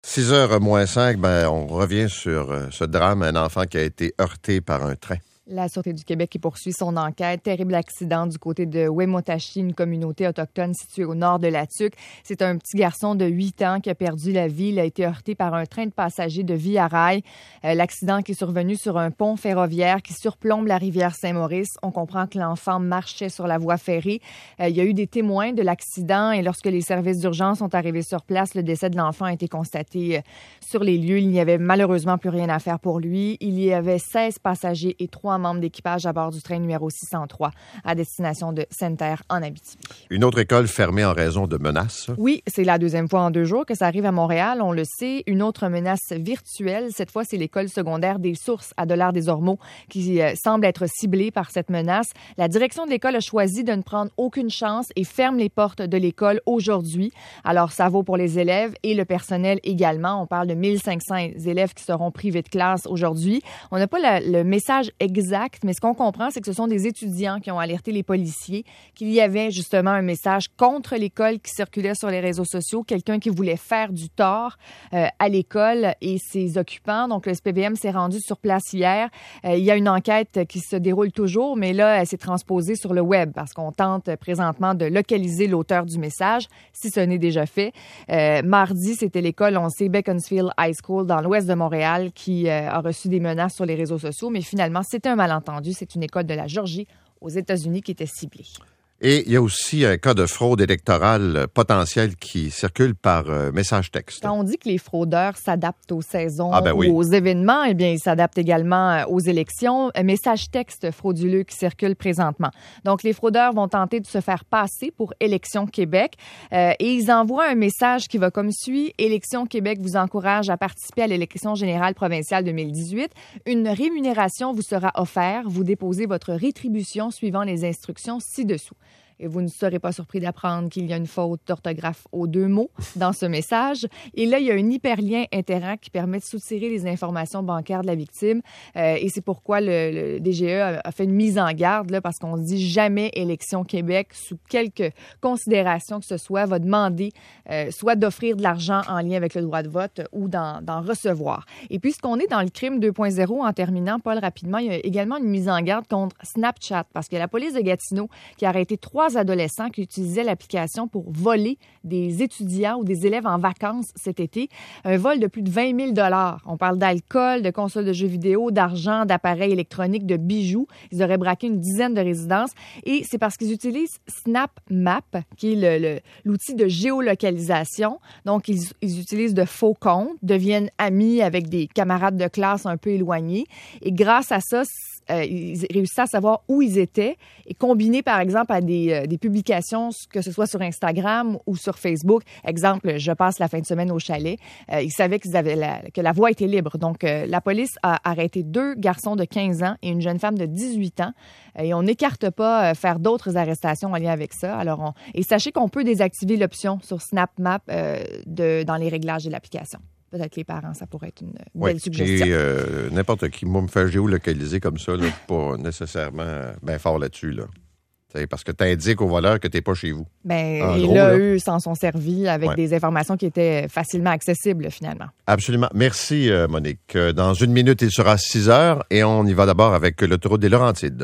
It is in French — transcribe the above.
6h moins 5, on revient sur ce drame, un enfant qui a été heurté par un train. La Sûreté du Québec qui poursuit son enquête. Terrible accident du côté de Wemotaci, une communauté autochtone située au nord de la Tuque. C'est un petit garçon de 8 ans qui a perdu la vie. Il a été heurté par un train de passagers de Via Rail. L'accident qui est survenu sur un pont ferroviaire qui surplombe la rivière Saint-Maurice. On comprend que l'enfant marchait sur la voie ferrée. Il y a eu des témoins de l'accident et lorsque les services d'urgence sont arrivés sur place, le décès de l'enfant a été constaté sur les lieux. Il n'y avait malheureusement plus rien à faire pour lui. Il y avait 16 passagers et 3 membres d'équipage à bord du train numéro 603 à destination de Sainte-Terre en Abitibi. Une autre école fermée en raison de menaces. Oui, c'est la deuxième fois en 2 jours que ça arrive à Montréal. On le sait, une autre menace virtuelle. Cette fois, c'est l'école secondaire des Sources à Dollard-des-Ormeaux qui semble être ciblée par cette menace. La direction de l'école a choisi de ne prendre aucune chance et ferme les portes de l'école aujourd'hui. Alors, ça vaut pour les élèves et le personnel également. On parle de 1500 élèves qui seront privés de classe aujourd'hui. On n'a pas le message exact, mais ce qu'on comprend, c'est que ce sont des étudiants qui ont alerté les policiers qu'il y avait justement un message contre l'école qui circulait sur les réseaux sociaux, quelqu'un qui voulait faire du tort à l'école et ses occupants. Donc, le SPVM s'est rendu sur place hier. Il y a une enquête qui se déroule toujours, mais là, elle s'est transposée sur le web parce qu'on tente présentement de localiser l'auteur du message, si ce n'est déjà fait. Mardi, c'était l'école, on sait, Beaconsfield High School dans l'ouest de Montréal qui a reçu des menaces sur les réseaux sociaux, mais finalement, c'était un malentendu. C'est une école de la Georgie aux États-Unis qui était ciblée. Et il y a aussi un cas de fraude électorale potentielle qui circule par message texte. Quand on dit que les fraudeurs s'adaptent aux saisons oui. ou aux événements, eh bien, ils s'adaptent également aux élections. Un message texte frauduleux qui circule présentement. Donc, les fraudeurs vont tenter de se faire passer pour Élections Québec et ils envoient un message qui va comme suit. Élections Québec vous encourage à participer à l'élection générale provinciale 2018. Une rémunération vous sera offerte. Vous déposez votre rétribution suivant les instructions ci-dessous. Et vous ne serez pas surpris d'apprendre qu'il y a une faute d'orthographe aux 2 mots dans ce message. Et là, il y a un hyperlien Interac qui permet de soutirer les informations bancaires de la victime. Et c'est pourquoi le DGE a fait une mise en garde, là, parce qu'on se dit jamais Élections Québec, sous quelque considération que ce soit, va demander soit d'offrir de l'argent en lien avec le droit de vote ou d'en recevoir. Et puisqu'on est dans le crime 2.0, en terminant, Paul, rapidement, il y a également une mise en garde contre Snapchat, parce que la police de Gatineau qui a arrêté 3 adolescents qui utilisaient l'application pour voler des étudiants ou des élèves en vacances cet été. Un vol de plus de 20 000 $. On parle d'alcool, de consoles de jeux vidéo, d'argent, d'appareils électroniques, de bijoux. Ils auraient braqué une dizaine de résidences. Et c'est parce qu'ils utilisent SnapMap, qui est l'outil de géolocalisation. Donc, ils utilisent de faux comptes, deviennent amis avec des camarades de classe un peu éloignés. Et grâce à ça, ils réussissaient à savoir où ils étaient et combiner, par exemple, à des publications, que ce soit sur Instagram ou sur Facebook. Exemple, je passe la fin de semaine au chalet. Ils savaient que la voie était libre. Donc, la police a arrêté 2 garçons de 15 ans et une jeune femme de 18 ans. Et on n'écarte pas faire d'autres arrestations en lien avec ça. Alors, et sachez qu'on peut désactiver l'option sur SnapMap dans les réglages de l'application. Peut-être que les parents, ça pourrait être une belle suggestion. Et n'importe qui, moi, me faire géolocaliser comme ça, là, pas nécessairement bien fort là-dessus, là. Parce que tu indiques aux voleurs que tu n'es pas chez vous. Eux s'en sont servis avec des informations qui étaient facilement accessibles, finalement. Absolument. Merci, Monique. Dans 1 minute, il sera 6 heures et on y va d'abord avec l'autoroute des Laurentides.